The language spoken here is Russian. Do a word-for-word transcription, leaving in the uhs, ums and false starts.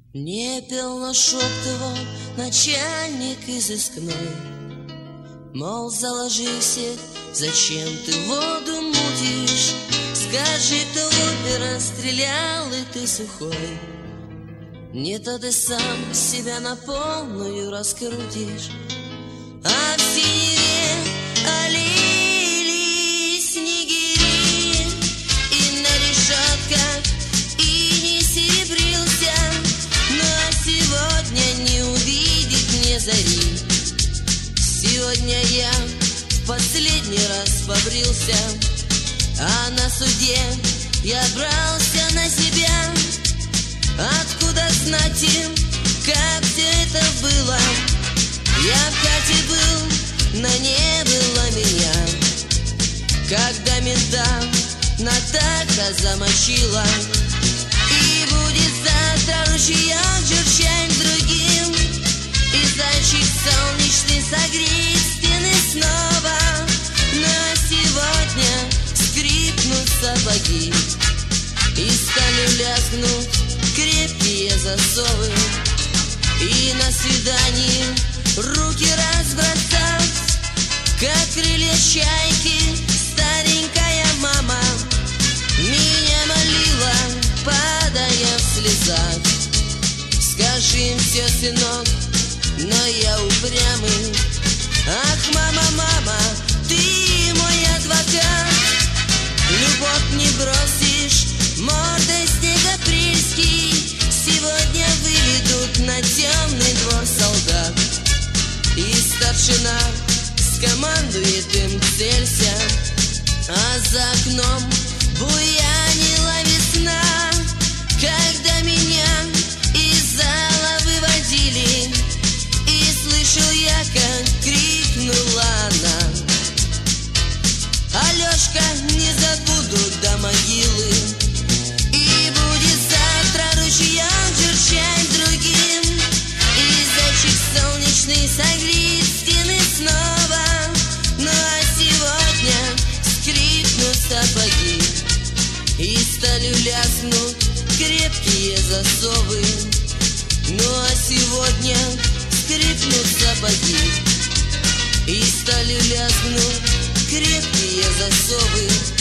Не пел, но шептывал начальник изыскной, мол, заложи всех, зачем ты воду мутишь? Скажи, кто в опера стрелял, и ты сухой. Не то ты сам себя на полную раскрутишь, а в синеве олили снегири, и на решетках и не серебрился, ну а сегодня не увидеть мне зари. Сегодня я в последний раз побрился, а на суде я брался на себя. Откуда знать им, как все это было? Я в хате был, но не было меня, когда мента Натаха замочила. И будет завтра ручеек журчать другим, и зайчик солнечный согреет стены снова. Но сегодня скрипнут сапоги, и стали лязгнуть крепкие засовы, и на свидании руки разбросав, как крылья чайки, старенькая мама меня молила, падая в слезах. Скажи им все, сынок, но я упрямый. Ах, мама, мама, ты мой адвокат. Любовь не бросишь, мордой снег апрельский. Сегодня выведут на темный двор солдат, и старшина скомандует им: целься. А за окном буянила весна, когда меня из зала выводили, и слышал я, как крикнула она: Алешка, не забуду до могилы. И будет завтра ручеек журчать другим, и зайчик солнечный согреет стены снова. Ну а сегодня скрипнут сапоги, и стали ляснут крепкие засовы. Ну а сегодня скрипнут сапоги, и стали ляснуть крепкие засовы.